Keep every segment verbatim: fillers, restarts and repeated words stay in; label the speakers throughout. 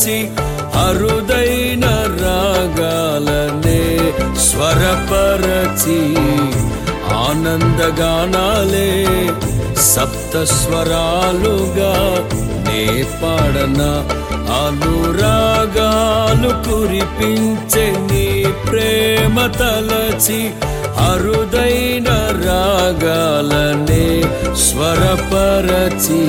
Speaker 1: తలచి అరుదైన రాగాలనే స్వరపరచి ఆనందగానాలే సప్త స్వరాలుగా నే పాడనా. అనురాగాలు కురిపించే నీ ప్రేమ తలచి అరుదైన రాగాలనే స్వరపరచి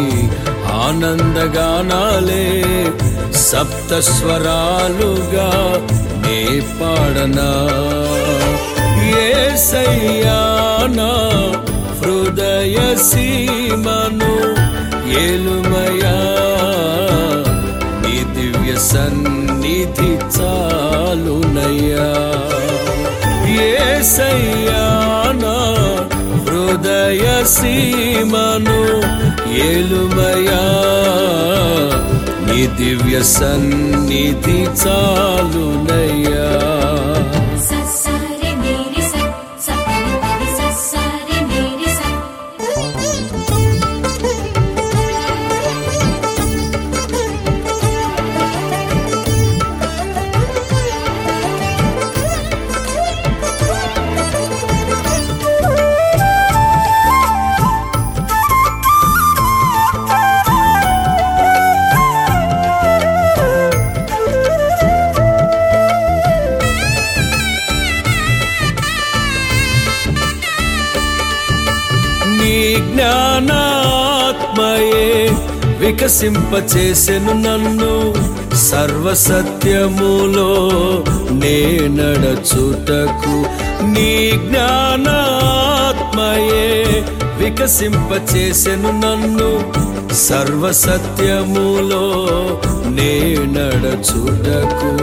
Speaker 1: ఆనందగానాలే సప్త స్వరాలుగా నే పాడనా. యేసయ్యా నా హృదయ సీమను ఏలుమయా, నీ దివ్య సన్నిధి చాలునయ్యా. యేసయ్యా నా హృదయ సీమను ఏలుమయా, నీ దివ్య సన్నిధి చాలునయ్యా. నీ జ్ఞానాత్మయే వికసింపచేసెను నన్ను, సర్వసత్యములో నే నడచుటకు. నీ జ్ఞానాత్మయే వికసింపచేసెను నన్ను, సర్వసత్యములో నే నడచుటకు.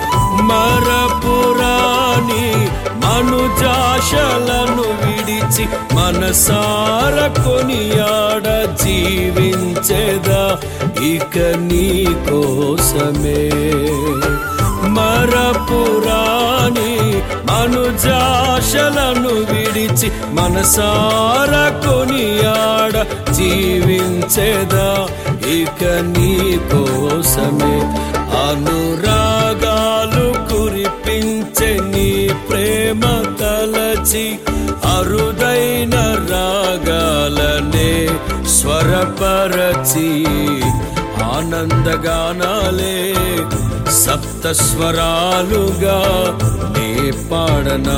Speaker 1: మరపురాని మనుజాశలను విడిచి మనసార కొనియాడ జీవించేదా ఇక నీ కోసమే. మరపురాని మనుజాశలను విడిచి మనసార కొనియాడ జీవించేదా ఇక నీ కోసమే. అనురాగాలు కురిపించే నీ ప్రేమ తలచి అరుదైన రాగాలనే స్వరపరచి ఆనందగానాలే సప్త స్వరాలుగా నే పాడనా.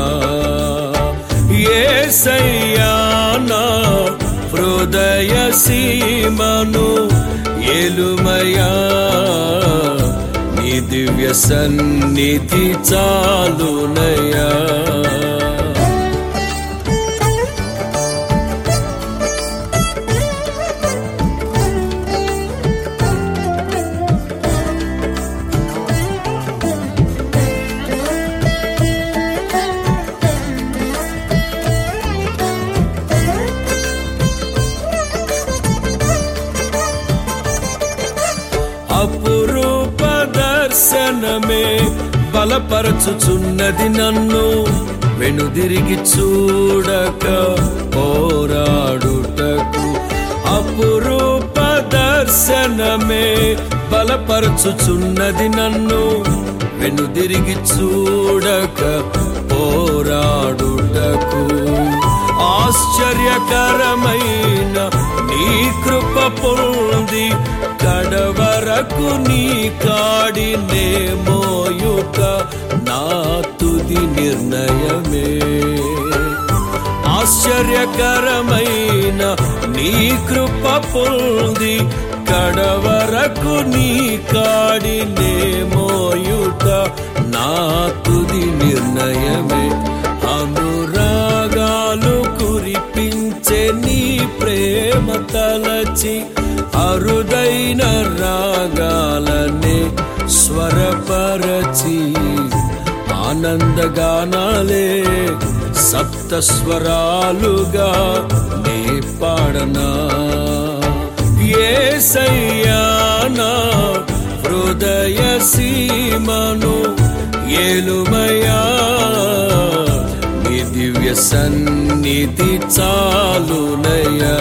Speaker 1: యేసయ్యా నా హృదయ సీమను ఏలుమయా, నీ దివ్య సన్నిధి చాలునయ్యా. అపురూప దర్శనమే బలపరచుచున్నది నన్ను, వెనుదిరిగి చూడక పోరాడుటకు. అపురూప దర్శనమే బలపరచుచున్నది నన్ను, వెనుదిరిగి చూడక పోరాడుటకు. ఆశ్చర్యకరమైన నీ కృప పొంది కడవరకు నీ కాడినే మోయుట నా తుది నిర్ణయమే. ఆశ్చర్యకరమైన నీ కృప పొంది కడవరకు నీ కాడినే మోయుట నా తుది నిర్ణయమే. అనురాగాలు కురిపించే నీ ప్రేమ తలచి అరుదైన రాగాలనే స్వరపరచి ఆనందగానాలే సప్త స్వరాలుగా నే పాడనా. యేసయ్యా నా హృదయ సీమను ఏలుమయా, నీ దివ్య సన్నిధి చాలునయ్యా.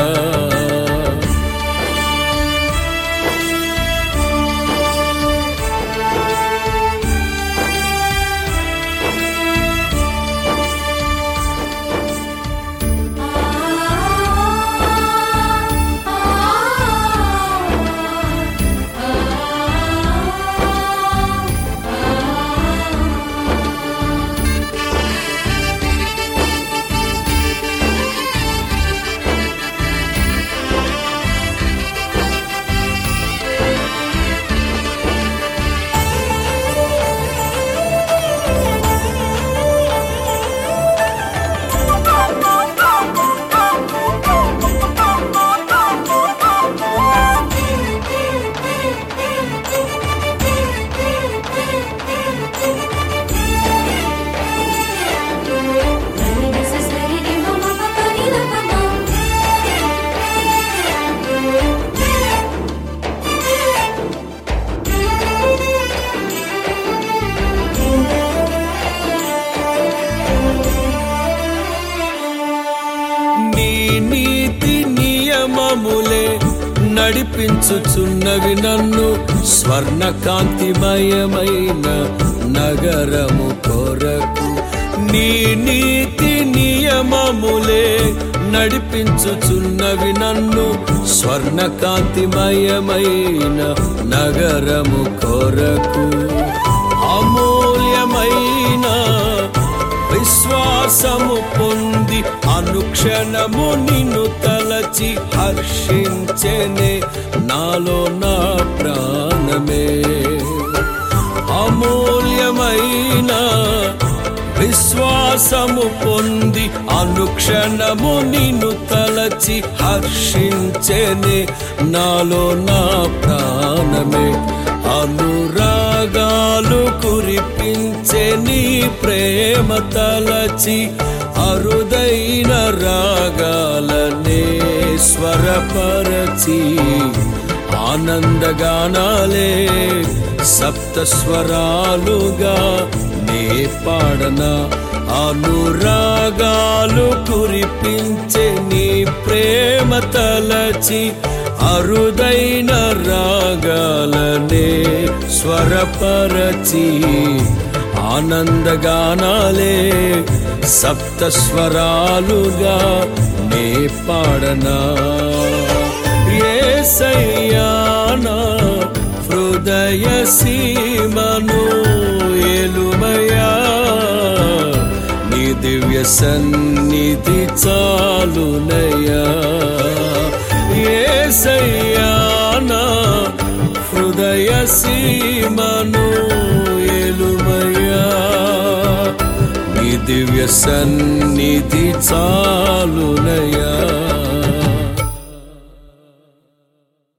Speaker 1: నడిపించుచున్నవి నన్ను స్వర్ణ కాంతిమయమైన నగరము కొరకు. నీ నీతి నియమములే నడిపించుచున్నవి నన్ను స్వర్ణ కాంతిమయమైన నగరము కొరకు. అమూల్యమైన విశ్వాసము పొంది అనుక్షణము నిన్ను తలచి హర్షించెనే నాలో నా ప్రాణమే. అమూల్యమైన విశ్వాసము పొంది అనుక్షణము నిన్ను తలచి హర్షించెనే నాలో నా ప్రాణమే. అనురాగాలు కురిపించే నీ ప్రేమ తలచి అరుదైన రాగాలనే స్వరపరచి ఆనందగానాలే సప్తస్వరాలుగా నే పాడనా. అనురాగాలు కురిపించే నీ ప్రేమ తలచి అరుదైన రాగాలనే స్వరపరచి ఆనందగానాలే సప్తస్వరాలుగా నే పాడనా. యేసయ్యా నా హృదయ సీమను ఏలుమయా, నీ దివ్య సన్నిధి చాలునయ్యా. యేసయ్యా నా హృదయ సీమను ఏలుమయా, నీ దివ్య సన్నిధి చాలునయ్యా.